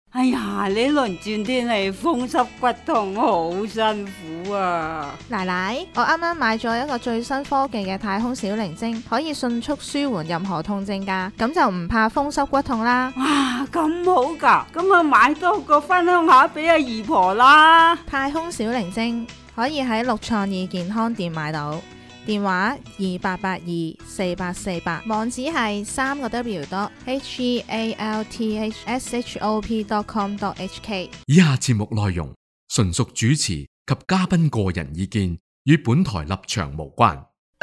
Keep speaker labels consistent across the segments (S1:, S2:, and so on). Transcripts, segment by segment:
S1: 哎呀，呢輪轉天氣風濕骨痛好辛苦啊！
S2: 奶奶，我啱啱買咗一個最新科技嘅太空小靈精，可以迅速舒緩任何痛症㗎，咁就唔怕風濕骨痛啦。
S1: 哇，咁好㗎，咁啊買多個分享下俾阿姨婆啦。
S2: 太空小靈精可以喺六創意健康店買到。電話28824848，網址係3個W.healthshop.com.hk。
S3: 以下節目內容純屬主持及嘉賓個人意見，與本台立場無關。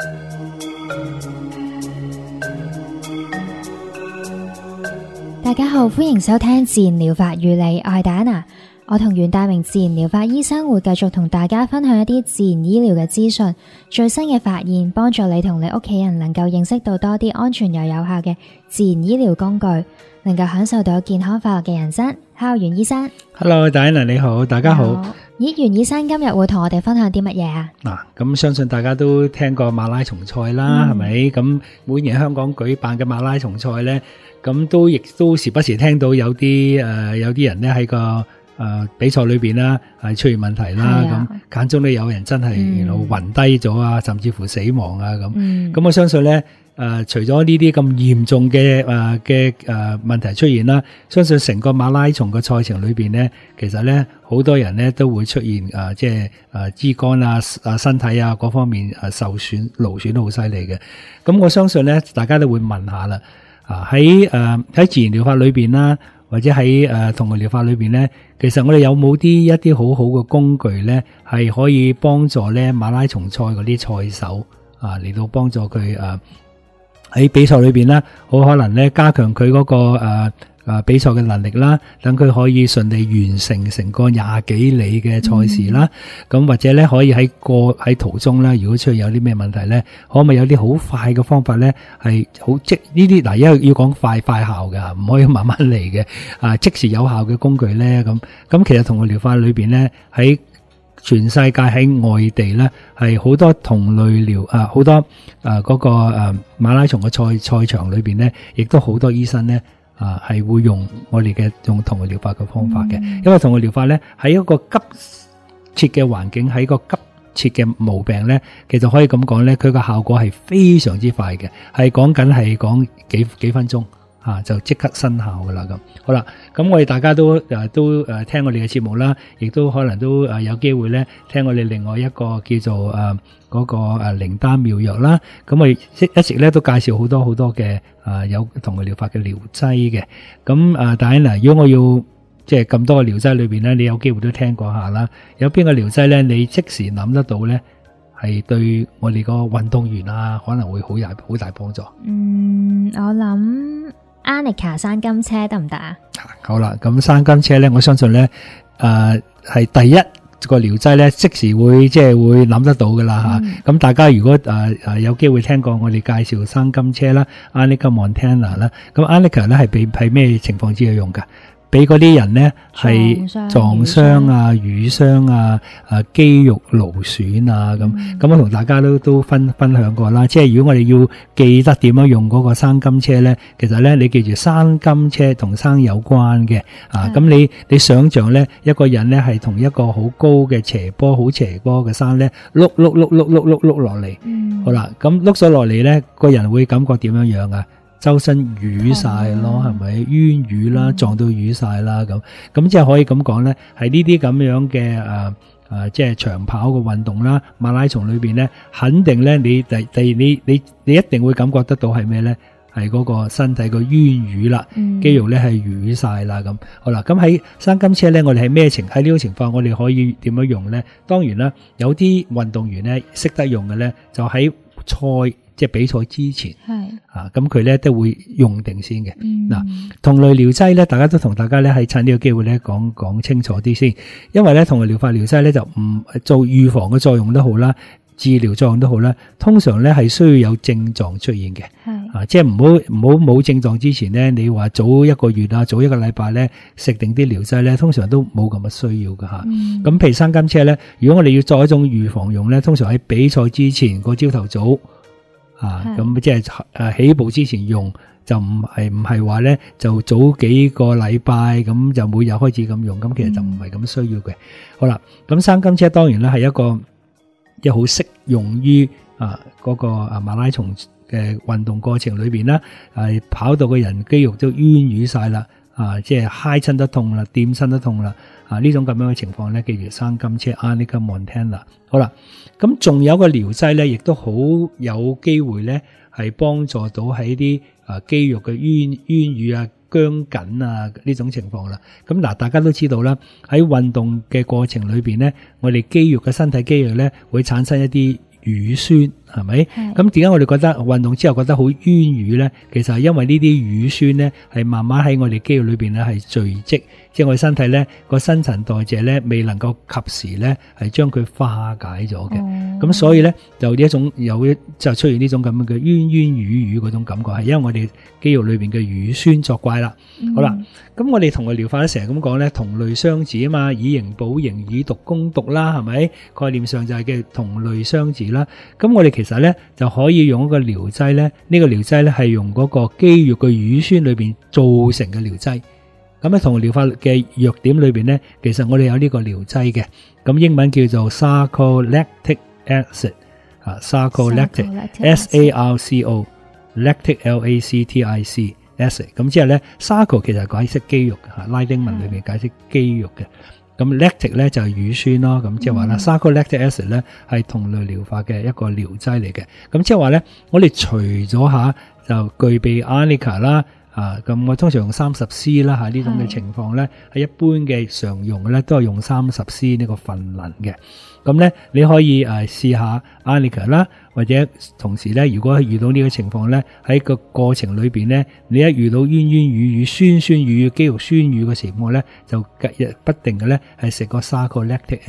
S4: 大家好，歡迎收聽自然療法與你，我係戴安娜。我同袁大明自然療法醫生會繼續同大家分享一啲自然醫療嘅資訊、最新嘅發現，幫助你同你屋企人能夠認識到多啲安全又有效嘅自然醫療工具，能夠享受到健康快樂嘅人生。Hello， 袁醫生。
S5: Hello， 戴安娜你好，大家好。
S4: 咦，袁醫生今日會同我哋分享啲乜嘢啊？
S5: 咁相信大家都聽過馬拉松賽啦，係咪？咁每年香港舉辦嘅馬拉松賽呢，咁亦都時不時聽到有啲人呢喺個比賽裏邊啦，係出現問題啦，咁間中都有人真係暈低咗啊，甚至乎死亡啊咁。咁我相信咧，除咗呢啲咁嚴重嘅問題出現啦，相信成個馬拉松嘅賽程裏邊咧，其實咧好多人咧都會出現即係肢乾啊、身體啊各方面受損、勞損都好犀利嘅。咁我相信咧，大家都會問下啦，喺自然療法裏邊啦，或者喺動物療法裏邊咧，其實我哋有冇一啲好好嘅工具咧，係可以幫助咧馬拉松賽嗰啲賽手嚟到幫助佢喺比賽裏邊咧，好可能咧加強佢嗰個比賽嘅能力啦，等佢可以順利完成個20幾里嘅賽事啦。咁或者咧可以喺途中咧，如果出現有啲咩問題咧，可唔可以有啲好快嘅方法咧，係好即呢啲因為要講快效嘅，唔可以慢慢嚟嘅即時有效嘅工具咧。咁其實同個療法裏邊咧，喺全世界喺外地咧，係好多同類療好多嗰個馬拉松嘅賽場裏邊咧，亦都好多醫生咧係會用我哋用同類療法嘅方法嘅。因為同類療法咧喺一個急切嘅環境，喺個急切嘅毛病咧，其實可以咁講咧，佢個效果係非常之快嘅，係講幾分鐘就即刻生效噶啦。咁好啦，咁我哋大家都聽我哋嘅節目啦，亦都可能都有機會咧聽我哋另外一個叫做嗰個靈丹妙藥啦。咁我哋一直咧都介紹好多嘅有同類療法嘅療劑嘅。咁但係嗱，如果我要即係咁多嘅療劑裏邊咧，你有機會都聽過下啦。有邊個療劑咧，你即時諗得到咧，係對我哋個運動員可能會好大幫助？
S4: 我諗Anika 生金車得唔得啊？
S5: 好啦，咁生金車咧，我相信咧，係第一個療劑咧，即時會諗得到噶啦吓。咁大家如果有機會聽過我哋介紹生金車啦 ，Anika Montana 啦，咁 Anika 咧係咩情況之下用噶？俾嗰啲人咧係撞傷啊、瘀傷啊、肌肉勞損啊咁我同大家都分享過啦。即係如果我哋要記得點樣用嗰個生金車咧，其實咧你記住生金車同生有關嘅咁你想象咧一個人咧係同一個好高嘅斜坡嘅山咧碌落嚟，好啦，咁碌咗落嚟咧，個人會感覺點樣啊？周身瘀晒咯，係咪冤瘀啦，撞到瘀晒啦咁即係可以咁講咧，係呢啲咁樣嘅即係長跑嘅運動啦，馬拉松裏邊咧，肯定咧你一定會感覺得到係咩咧？係嗰個身體個冤瘀啦，肌肉咧係瘀晒啦咁。好啦，咁喺生金車咧，我哋係咩喺呢種情況，我哋可以點樣用咧？當然啦，有啲運動員咧識得用嘅咧，就喺即係比賽之前，咁佢咧都會用定先嘅。同類療劑咧，大家都同大家咧係趁呢個機會咧講清楚啲先，因為咧同類療法療劑咧就唔做預防嘅作用都好啦，治療作用都好啦，通常咧係需要有症狀出現嘅。即係唔好冇症狀之前咧，你話早1個月早1個禮拜咧食定啲療劑咧，通常都冇咁嘅需要噶吓。咁譬如生金車咧，如果我哋要作一種預防用咧，通常喺比賽之前個朝頭早咁即係起步之前用， 就唔係話咧就早幾個禮拜咁就每日開始咁用，咁其實就唔係咁需要嘅。好啦，咁生金車當然咧係一個即係好適用於嗰個馬拉松嘅運動過程裏邊啦，跑到個人肌肉都冤瘀晒啦，即係揩親得痛啦，掂親得痛啦，呢種咁樣嘅情況咧，叫做生金車 Arnica Montana。好啦，咁仲有個療劑咧，亦都好有機會咧，係幫助到喺啲肌肉嘅冤瘀啊、僵緊啊呢種情況啦。咁嗱，大家都知道啦，喺運動嘅過程裏邊咧，我哋肌肉嘅身體肌肉咧會產生一啲乳酸，係咪？咁點解我哋覺得運動之後覺得好冤瘀咧？其實係因為呢啲乳酸咧係慢慢喺我哋肌肉裏邊咧係聚積，即係我哋身體咧個新陳代謝咧未能夠及時咧係將佢化解咗嘅。咁所以咧就呢一種就出現呢種咁樣嘅冤瘀嗰種感覺，係因為我哋肌肉裏邊嘅乳酸作怪啦。好啦，咁我哋同個療法咧成日咁講咧，同類相治啊嘛，以形補形，以毒攻毒啦，係咪？概念上就係嘅同類相治啦。咁我哋其實咧就可以用一個療劑咧，呢個療劑咧係用嗰個肌肉嘅乳酸裏邊造成嘅療劑。咁喺同療法嘅弱點裏邊咧，其實我哋有呢個療劑嘅，咁英文叫做 sarcolactic acid，sarcolactic SARCO lactic LACTIC acid。咁之後咧 sarco 其實係解釋肌肉嘅，拉丁文裏面解釋肌肉嘅。咁 lactic 咧就係乳酸咯，咁即係話啦 sarcolactic acid 咧係同類療法嘅一個療劑嚟嘅。咁即係話咧，我哋除咗就具備 Arnica 啦。咁我通常用 30C 啦，呢種嘅情況咧，係一般嘅常用嘅咧，都係用 30C 呢個份能嘅。咁咧，你可以試下 Arnica 啦，或者同時咧，如果遇到呢個情況咧，喺個過程裏邊咧，你一遇到冤瘀、酸瘀、肌肉酸瘀嘅情況咧，就不定嘅咧係食個 sarcolactic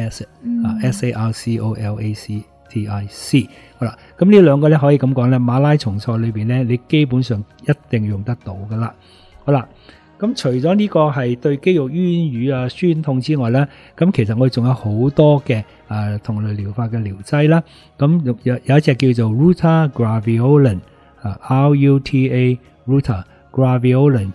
S5: acid，SARCOLACTIC。好啦，咁呢兩個咧可以咁講咧，馬拉松賽裏邊咧，你基本上一定用得到噶啦。好啦，咁除咗呢個係對肌肉冤瘀啊、酸痛之外咧，咁其實我哋仲有好多嘅同類療法嘅療劑啦。咁有一隻叫做 Ruta Graveolens RUTA Ruta Graveolens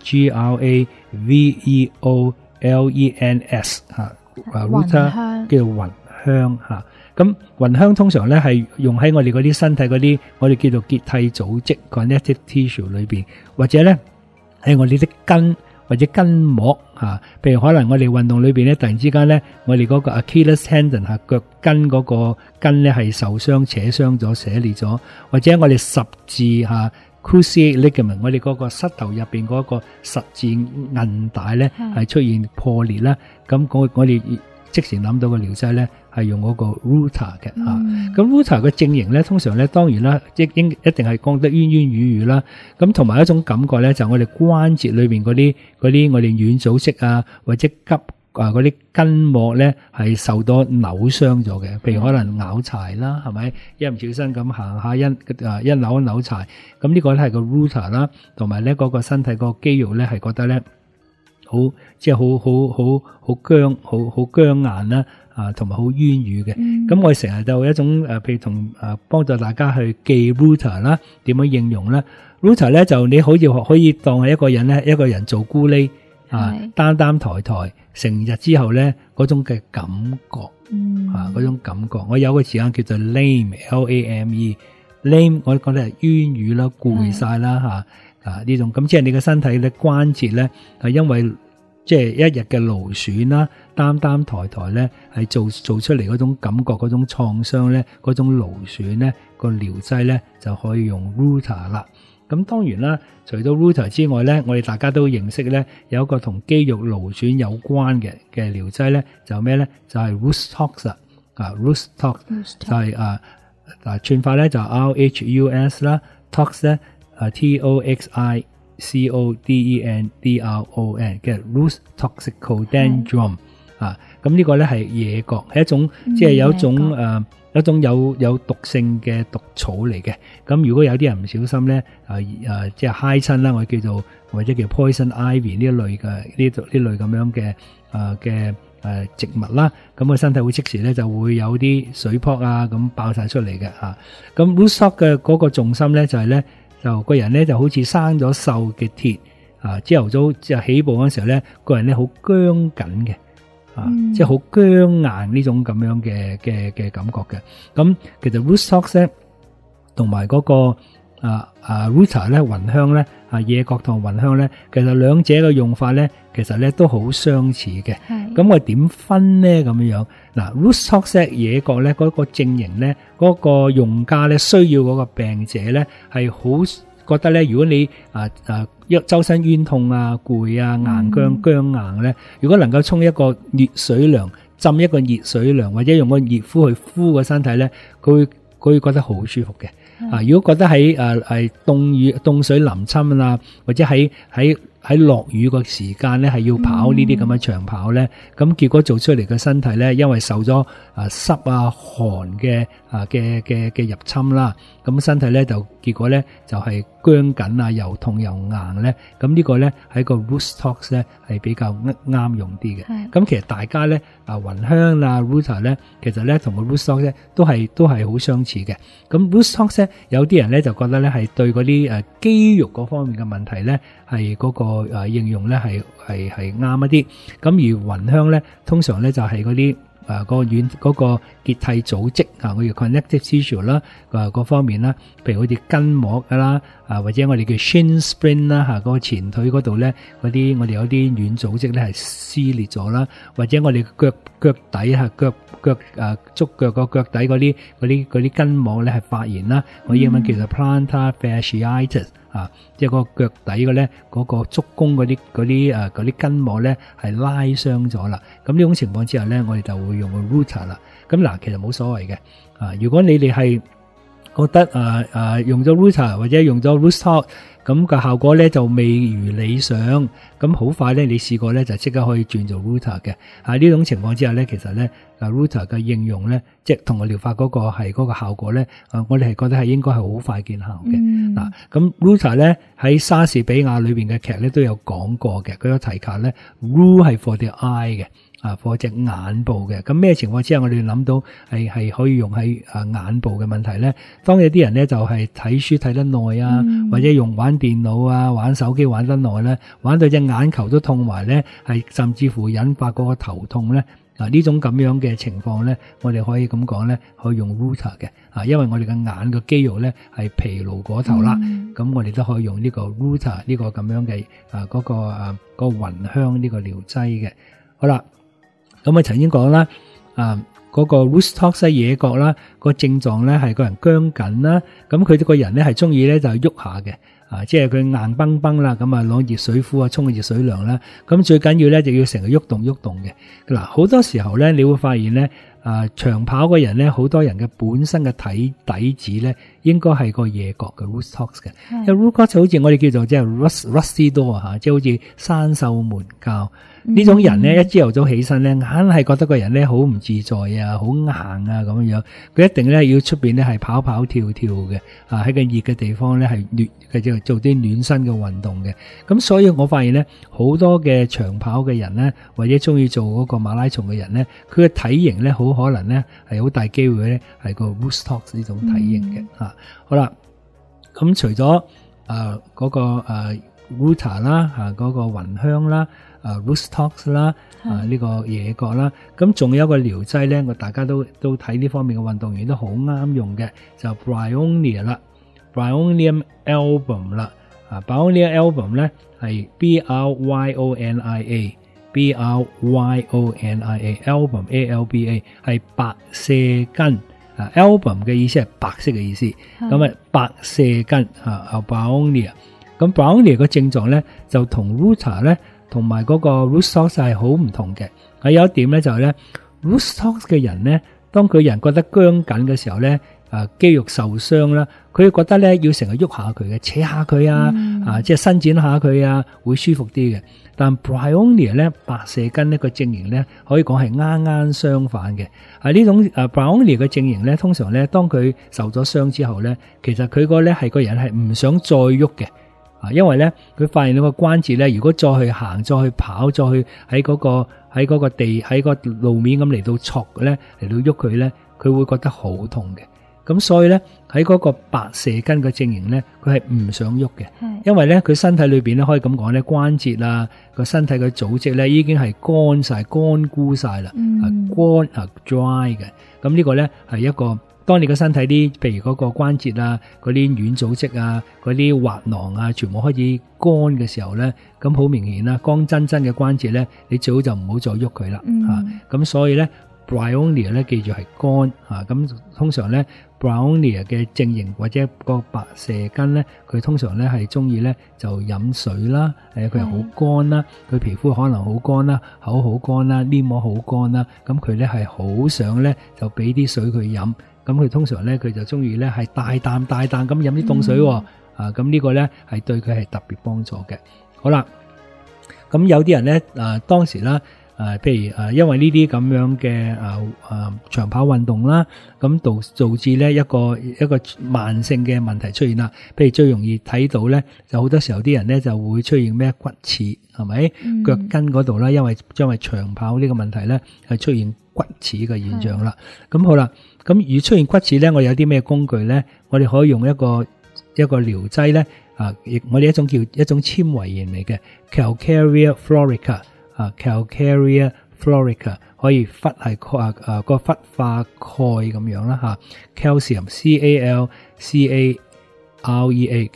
S5: GRAVEOLENS Ruta 叫做雲香嚇。咁雲香通常咧係用喺我哋嗰啲身體嗰啲我哋叫做結締組織 connective tissue 裏邊，或者咧喺我哋啲筋或者筋膜譬如可能我哋運動裏邊咧突然之間咧我哋嗰個 Achilles tendon 腳筋嗰個筋咧係受傷扯傷咗撕裂咗，或者我哋十字cruciate ligament 我哋嗰個膝頭入邊嗰個十字韌帶咧係出現破裂啦，咁我哋即時諗到個療劑咧係用嗰個 Ruta 嘅咁 Ruta 嘅症型咧通常咧當然啦一定係講得冤瘀啦，咁同埋一種感覺咧就我哋關節裏邊嗰啲我哋軟組織或者嗰啲筋膜咧係受到扭傷咗嘅，譬如可能咬柴啦，係咪一唔小心咁行下一扭柴，咁呢個咧係個 Ruta 啦，同埋咧嗰個身體個肌肉咧係覺得咧好即係好僵硬啦，同埋好冤瘀嘅。咁我哋成日就有一種譬如同幫助大家去記 Ruta 啦，點樣應用咧 ？Ruta 咧就你好似可以當係一個人做咕喱擔抬成日之後咧嗰種嘅感覺嗰種感覺。我有個時間叫做 lame LAME lame， 我覺得係冤瘀啦、攰晒啦呢種咁，即係你嘅身體咧關節咧係因為即係一日嘅勞損啦，擔抬咧係做出嚟嗰種感覺、嗰種創傷咧、嗰種勞損咧，個療劑咧就可以用 Ruta 啦。咁當然啦，除咗 Ruta 之外咧，我哋大家都認識咧有一個同肌肉勞損有關嘅療劑咧，就咩咧？就係 Rhus-Tox Rhus-Tox 就係串法咧就 RHUS 啦 ，Tox 咧TOXICODENDRON 嘅 Rhus-Toxicodendron 咁呢個咧係野角，係一種即係有一種有毒性嘅毒草嚟嘅。咁如果有啲人唔小心咧即係揩親啦，我叫做或者叫 poison ivy 呢一類嘅呢類咁樣嘅植物啦，咁個身體會即時咧就會有啲水泡咁爆晒出嚟嘅咁 Rhus-Tox 嘅嗰個重心咧就係咧就個人咧就好似生咗鏽嘅鐵啊，朝頭早就起步嗰時候咧，個人咧好僵緊嘅啊，即係好僵硬呢種咁樣嘅感覺嘅。咁其實 rootstocks 咧同埋嗰個Ruta 咧芸香咧野葛同芸香咧，其實兩者嘅用法咧，其實咧都好相似嘅。咁我點分咧咁樣？嗱 rootstocks 野葛咧嗰個症型咧，嗰個用家咧需要嗰個病者咧係好覺得咧，如果你周身冤痛啊、攰啊、硬僵硬咧，如果能夠沖一個熱水涼，浸一個熱水涼，或者用個熱敷去敷個身體咧，佢會覺得好舒服嘅。如果覺得喺凍水淋親啊，或者喺落雨個時間咧，係要跑呢啲咁嘅長跑咧，咁結果做出嚟嘅身體咧，因為受咗濕寒嘅入侵啦，咁身體咧就結果咧就係僵緊啊，又痛又硬咧，咁呢個咧喺個 rootstocks 咧係比較啱用啲嘅。咁其實大家咧芸香啦 Ruta 咧，其實咧同個 rootstocks 咧都係好相似嘅。咁 rootstocks 咧有啲人咧就覺得咧係對嗰啲肌肉嗰方面嘅問題咧係嗰個應用咧係啱一啲。咁而芸香咧通常咧就係嗰啲嗰個結締組織我叫 connective tissue 啦，各方面啦，譬如好似筋膜噶啦，或者我哋叫 shin splint 啦，嗰個前腿嗰度咧，我哋有啲軟組織咧係撕裂咗啦，或者我哋腳底足腳個腳底嗰啲筋膜咧係發炎啦，我英文叫做 plantar fasciitis。即係個腳底嘅咧，嗰個足弓嗰啲筋膜咧係拉傷咗啦。咁呢種情況之下咧，我哋就會用個 Ruta 啦。咁嗱，其實冇所謂嘅。如果你哋係覺得用咗 Ruta 或者用咗 rootstocks，咁個效果咧就未如理想，咁好快咧你試過咧就即刻可以轉做 Ruta 嘅。呢種情況之下咧，其實咧Ruta 嘅應用咧，即係同個療法嗰個係嗰個效果咧，我哋係覺得係應該係好快見效嘅。咁 Ruta 咧喺莎士比亞裏邊嘅劇咧都有講過嘅，佢有提及咧 Ru 係 for the eye 嘅。for 隻眼部嘅，咁咩情況之下我哋諗到係可以用喺眼部嘅問題咧？當有啲人咧就係睇書睇得耐啊，或者玩電腦啊、玩手機玩得耐咧，玩到隻眼球都痛埋咧，係甚至乎引發嗰個頭痛咧。呢種咁樣嘅情況咧，我哋可以咁講咧，可以用 Ruta 嘅，因為我哋嘅眼嘅肌肉咧係疲勞過頭啦，咁我哋都可以用呢個 Ruta 呢個咁樣嘅嗰個芸香呢個療劑嘅。好啦。咁曾經講啦，嗰個 rootstocks 野葛啦，個症狀咧係個人僵緊啦，咁佢個人咧係中意咧就喐下嘅，即係佢硬崩崩啦，咁攞熱水敷沖個熱水涼啦，咁最緊要咧就要成日喐動嘅。嗱，好多時候咧你會發現咧，長跑嘅人咧，好多人嘅本身嘅底子咧，應該係個野葛嘅 rootstocks 嘅，因為 rootstocks 就好似我哋叫做即係 rusty door 即係好似生鏽門鉸。呢種人咧，一朝頭早起身咧，硬係覺得個人咧好唔自在啊，好硬啊咁樣。佢一定咧要出邊咧係跑跑跳跳嘅，喺個熱嘅地方咧係做啲暖身嘅運動嘅。咁所以我發現咧，好多嘅長跑嘅人咧，或者中意做嗰個馬拉松嘅人咧，佢嘅體型咧好可能咧係好大機會咧係個 rootstocks 呢種體型嘅。好啦，咁除咗嗰個Ruta 啦，嗰個芸香啦。rootstocks 啦，呢個野葛啦，咁仲有一個療劑咧，我大家都睇呢方面嘅運動員都好啱用嘅，就 Bryonia 啦 ，Bryonium album 啦，Bryonium album 咧係 Bryonia，Bryonia album 係白瀉根，album 嘅意思係白色嘅意思，咁白瀉根Bryonia，咁 Bryonia 嘅症狀咧就同 Ruta 咧。同埋嗰個 rootstocks 係好唔同嘅，有一點咧就係咧 rootstocks 嘅人咧，當佢人覺得僵緊嘅時候咧，肌肉受傷啦，佢覺得咧要成日喐下佢嘅，扯下佢即係伸展下佢啊，會舒服啲嘅。但 Bryonia 咧白瀉根呢個症型咧，可以講係啱相反嘅。呢種Bryonia 嘅症型咧，通常咧當佢受咗傷之後咧，其實佢個咧係個人係唔想再喐嘅。因為咧，佢發現到個關節咧，如果再去行、再去跑、再去喺嗰個路面咁嚟到挫咧，嚟到喐佢咧，佢會覺得好痛嘅。 咁所以咧喺嗰個白蛇根嘅證型咧，佢係唔想喐嘅，
S2: 係
S5: 因為咧佢身體裏邊咧可以咁講咧，關節啊個身體嘅組織咧已經係乾晒、乾枯晒啦，乾dry 嘅。咁呢個咧係一個，當你個身體啲，譬如嗰個關節啊、嗰啲軟組織啊、嗰啲滑囊啊，全部開始乾嘅時候咧，咁好明顯啦，乾真真嘅關節咧，你最好就唔好再喐佢啦，咁所以咧 Bryonia 咧記住係乾咁通常咧 Bryonia 嘅正形或者個白蛇根咧，佢通常咧係中意咧就飲水啦，佢係好乾啦，佢皮膚可能好乾啦，口好乾啦，黏膜好乾啦，咁佢咧係好想咧就俾啲水佢飲，咁佢通常咧佢就中意咧係大啖咁飲啲凍水，咁呢個咧係對佢係特別幫助嘅。好啦，咁有啲人咧當時啦。譬如因為呢啲咁樣嘅長跑運動啦，咁導致咧一個慢性嘅問題出現啦。譬如最容易睇到咧，就好多時候啲人咧就會出現咩骨刺，係咪？腳跟嗰度啦，因為長跑呢個問題咧係出現骨刺嘅現象啦。咁好啦，咁如果出現骨刺咧，我哋有啲咩工具咧？我哋可以用一個療劑咧，我哋一種纖維鹽嚟嘅 Calcarea Florica。Calcarea Florica 可以氟係個氟化鈣咁樣啦，calcium Calcarea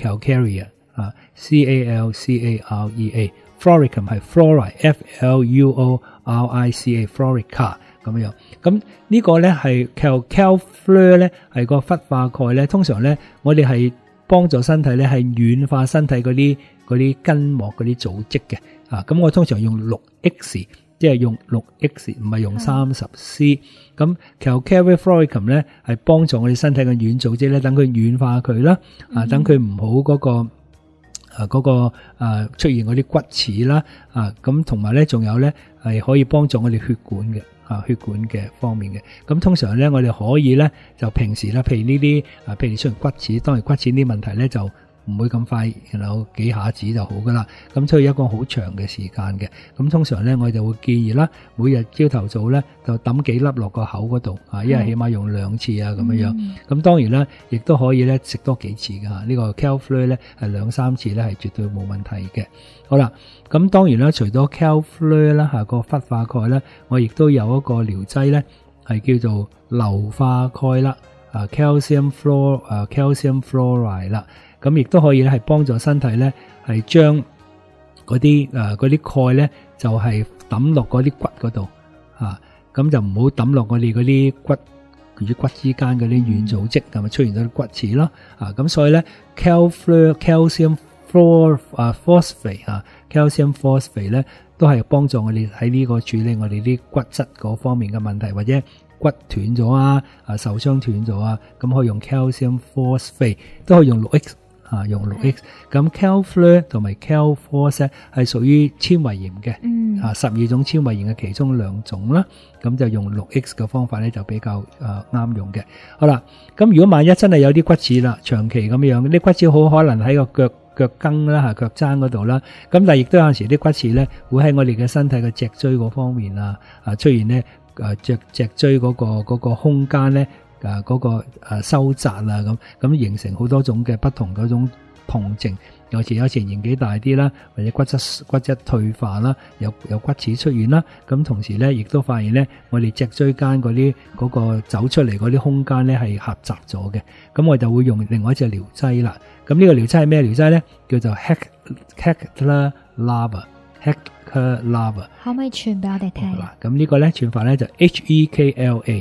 S5: Calcarea Floricum 係 Floride Flurica Florica 咁樣。咁呢個咧係 Calfleur 咧係個氟化鈣咧，通常咧我哋係幫助身體咧係軟化身體嗰啲筋膜嗰啲組織嘅。咁我通常用 6X， 即係用 6X， 唔係用 30C。咁 Calcarea Floricum 咧係幫助我哋身體嘅軟組織咧，等佢軟化佢啦，等佢唔好嗰個出現嗰啲骨刺啦，咁同埋咧仲有咧係可以幫助我哋血管嘅方面嘅。咁通常咧我哋可以咧就平時啦，譬如呢啲譬如出現骨刺，當然骨刺啲問題咧就唔會咁快，然後幾下子就好噶啦。咁所以一個好長嘅時間嘅。咁通常咧，我就會建議啦，每日朝頭早咧就抌幾粒落個口嗰度，一日起碼用2次咁樣。咁當然啦，亦都可以咧食多幾次㗎。呢個 Calfleur 咧係2-3次咧係絕對冇問題嘅。好啦，咁當然啦，除咗 Calfleur 啦個氟化鈣咧，我亦都有一個療劑咧係叫做硫化鈣啦，calcium fluoride 啦。咁亦都可以咧，係幫助身體咧，係將嗰啲鈣咧，就係抌落嗰啲骨嗰度，咁就唔好抌落我哋嗰啲骨與骨之間嗰啲軟組織，咁咪出現咗啲骨刺咯。咁所以咧 calcium phosphate 咧，都係幫助我哋喺呢個處理我哋啲骨質嗰方面嘅問題，或者骨斷咗受傷斷咗咁可以用 calcium phosphate， 都可以用 6X。用 6X， 咁 Calfleur 同埋 Calforce 係屬於纖維鹽嘅，12種纖維鹽嘅其中2種啦，咁就用 6X 嘅方法咧就比較啱用嘅。好啦，咁如果萬一真係有啲骨刺啦，長期咁樣，啲骨刺好可能喺個腳跟啦腳踭嗰度啦，咁但係亦都有陣時啲骨刺咧會喺我哋嘅身體嘅脊椎嗰方面出現咧脊椎嗰個空間咧。嗰個收窄咁形成好多種嘅不同嗰種痛症，有時年紀大啲啦，或者骨質退化啦，有骨刺出現啦，咁同時咧亦都發現咧，我哋脊椎間嗰個走出嚟嗰啲空間咧係狹窄咗嘅，咁我就會用另外一隻療劑啦。咁呢個療劑係咩療劑咧？叫做 Hecla Lava。
S4: 可唔可以傳俾我哋聽？
S5: 咁呢個咧傳法咧就 HEKLA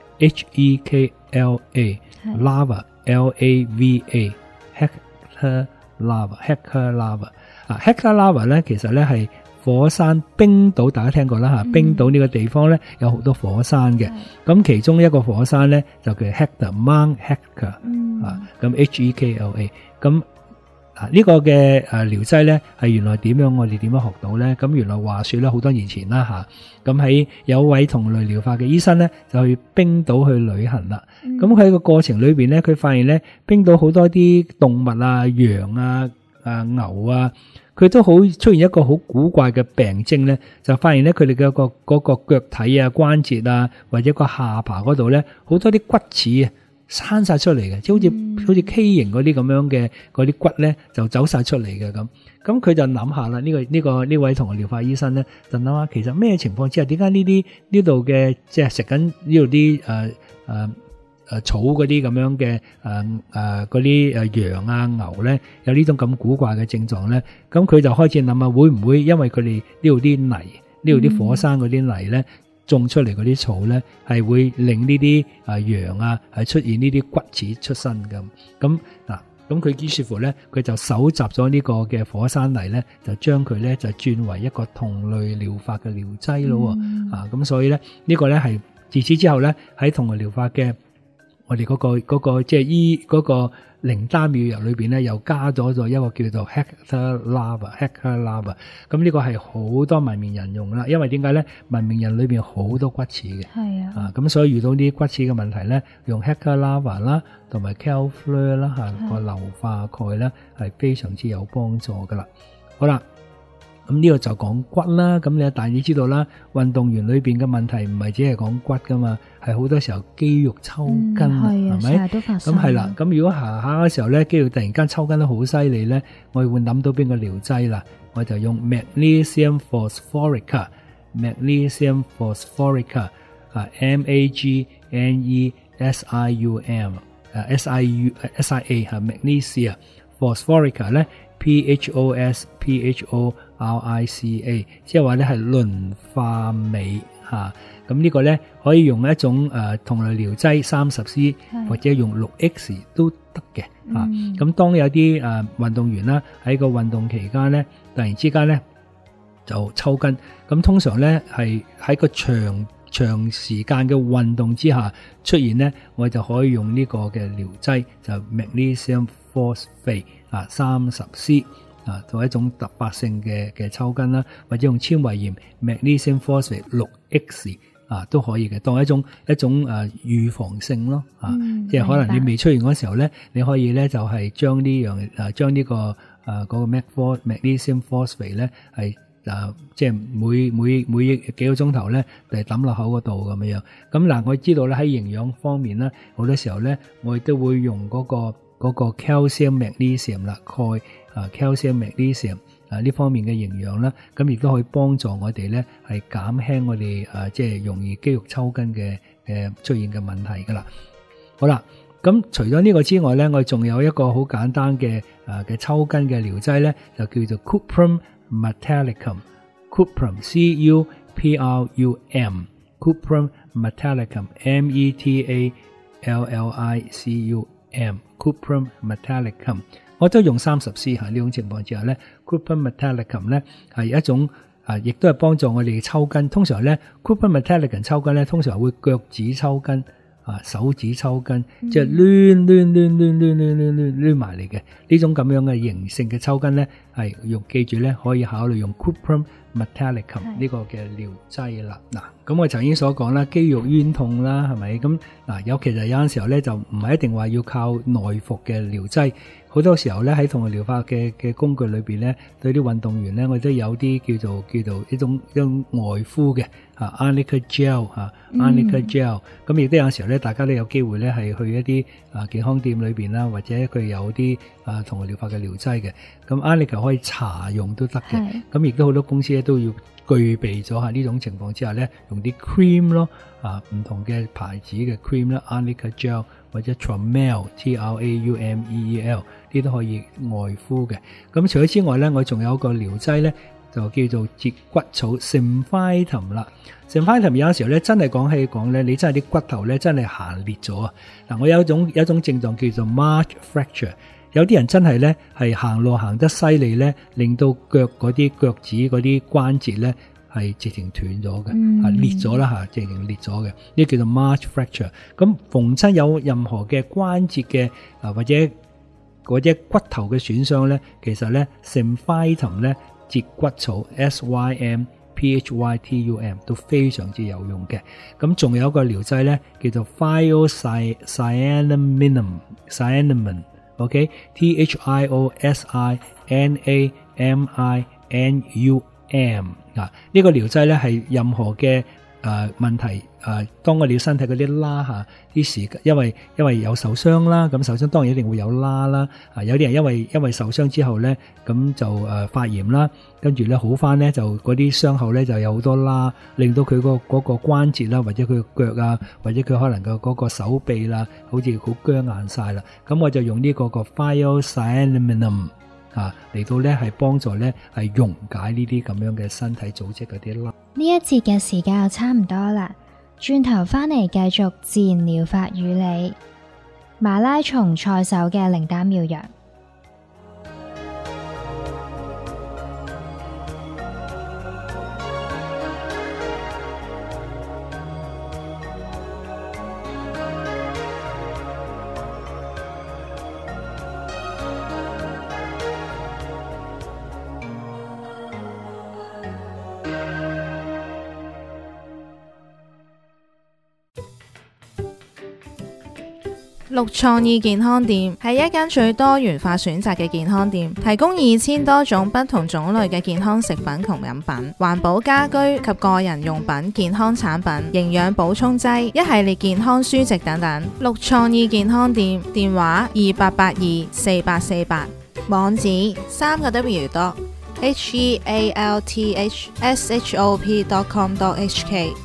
S5: lava LAVA Hecla lava Hecla lava 咧其實咧係火山冰島，大家聽過啦冰島呢個地方咧有好多火山嘅，咁其中一個火山咧就叫 Mount Hecla 咁 HEKLA 咁。呢個嘅療劑咧係原來我哋點樣學到咧？咁原來話說咧好多年前啦咁喺有位同類療法嘅醫生咧就去冰島去旅行啦。咁喺個過程裏邊咧，佢發現咧冰島好多啲動物羊牛佢都好出現一個好古怪嘅病徵咧，就發現咧佢哋嘅嗰個腳體關節或者個下巴嗰度咧好多啲骨刺生晒出嚟嘅，即係好似畸形嗰啲咁樣嘅嗰啲骨咧就走晒出嚟嘅咁。咁佢就諗下啦，呢位同學療法醫生咧就諗下，其實咩情況之下，點解呢度嘅即係食緊呢度啲草嗰啲咁樣嘅嗰啲羊啊牛咧有呢種咁古怪嘅症狀咧？咁佢就開始諗下，會唔會因為佢哋呢度啲泥，呢度啲火山嗰啲泥咧種出嚟嗰啲草咧，係會令呢啲羊啊係出現呢啲骨刺出身咁嗱。咁佢於是乎咧，佢就搜集咗呢個嘅火山泥咧，就將佢咧就轉為一個同類療法嘅療劑咯。咁所以咧呢個咧係自此之後咧喺同類療法嘅我哋嗰個即係嗰個靈丹妙藥裏邊咧，又加咗一個叫做 Hector Lava。咁呢個係好多文明人用啦，因為點解咧？文明人裏邊好多骨刺嘅，
S2: 係啊，
S5: 咁所以遇到啲骨刺嘅問題咧，用 Hector Lava 啦，同埋 Calfleur 啦個硫化鈣咧係非常之有幫助噶啦。好啦。咁呢個就講骨啦，咁但係你知道啦，運動員裏邊嘅問題唔係只係講骨噶嘛，係好多時候肌肉抽筋，係咪？
S2: 成日都發生。
S5: 咁係啦，咁如果下嘅時候咧，肌肉突然間抽筋得好犀利咧，我哋會諗到邊個療劑啦？我就用 Magnesium Phosphorica，Magnesium Phosphorica MAGNESIUM，SIA 係 Magnesia Phosphorica 咧 PHOSPHORICA， 即係話咧係磷化鎂嚇。咁呢個咧可以用一種同類療劑30C 或者用6X 都得嘅嚇。咁當有啲運動員啦喺個運動期間咧，突然之間咧就抽筋，咁通常咧係喺個長時間嘅運動之下出現咧，我就可以用呢個嘅療劑就 Magnesium Phosphate 30C 做一種突發性嘅抽筋啦，或者用纖維鹽 Magnesium Phosphate 6X 都可以嘅，當一種預防性咯即係可能你未出現嗰時候咧，你可以咧就係將呢個Magnesium Phosphate 咧係即係每幾個鐘頭咧就抌落口嗰度咁樣。咁嗱，我知道咧喺營養方面咧，好多時候咧我亦都會用嗰個 calcium magnesium 啦，鈣calcium magnesium 呢方面嘅營養啦，咁亦都可以幫助我哋咧係減輕我哋即係容易肌肉抽筋嘅出現嘅問題噶啦。好啦，咁除咗呢個之外咧，我仲有一個好簡單嘅抽筋嘅療劑咧，就叫做 Cuprum Metallicum，Cuprum CUPRUM Cuprum Metallicum METALLICUM Cuprum Metallicum， 我都用30C 呢種情況之下咧 Cuprum Metallicum 咧係一種亦都係幫助我哋抽筋。通常咧 Cuprum Metallicum 抽筋咧，通常會腳趾抽筋手指抽筋，即係攣埋嚟嘅呢種咁樣嘅形性嘅抽筋咧，係記住咧可以考慮用 Cuprum Metallicum 呢個嘅療劑啦。嗱，咁我頭先所講啦，肌肉酸痛啦，係咪？咁嗱，其實有陣時候咧就唔係一定話要靠內服嘅療劑，好多時候咧喺同類療法嘅工具裏邊咧，對啲運動員咧，我都有啲叫做一種外敷嘅Arnica Gel，Arnica Gel， 咁亦都有時候咧，大家都有機會咧係去一啲健康店裏邊啦，或者佢有啲同類療法嘅療劑嘅，咁 Arnica 可以搽用都得嘅，咁亦都好多公司咧都要具備咗呢種情況之下咧，用啲 cream 咯，唔同嘅牌子嘅 cream 啦 ，Arnica Gel 或者 Traumeel TRAUMEEL 呢都可以外敷嘅。咁除咗之外咧，我仲有一個療劑咧，就叫做節骨草 Symphytum 啦。Symphytum 有陣時候咧，真係講起講咧，你真係啲骨頭咧真係行裂咗啊！嗱，我有一種症狀叫做 March Fracture， 有啲人真係咧係行路行得犀利咧，令到腳趾嗰啲關節咧係直情斷咗嘅，裂咗啦直情裂咗嘅，呢叫做 March Fracture。咁逢親有任何嘅關節嘅或者骨頭嘅損傷咧，其實咧 Symphytum 咧節骨草 SYMPHYTUM 都非常之有用嘅。咁仲有一個療劑咧叫做 Thiocyanamide，OK THIOSINAMINUM 呢個療劑咧係任何嘅問題當我哋身體嗰啲疤嚇啲時間，因為有受傷啦，咁受傷當然一定會有疤啦。有啲人因為受傷之後咧，咁就發炎啦，跟住咧好翻咧，就嗰啲傷口咧就有好多疤，令到佢嗰個關節啦，或者佢腳啊，或者佢可能嗰個手臂啦，好似好僵硬晒啦。咁我就用呢個 Thiocyanidin嚟到咧係幫助咧係溶解呢啲咁樣嘅身體組織嗰啲疤。
S4: 呢一節嘅時間又差唔多啦，轉頭翻嚟繼續自然療法與你馬拉松賽手嘅靈丹妙藥。
S2: 綠創意健康店係一間最多元化選擇嘅健康店，提供2000多種不同種類嘅健康食品同飲品、環保家居及個人用品、健康產品、營養補充劑、一系列健康書籍等等。綠創意健康店電話28824848，網址3w.healthshop.com.hk。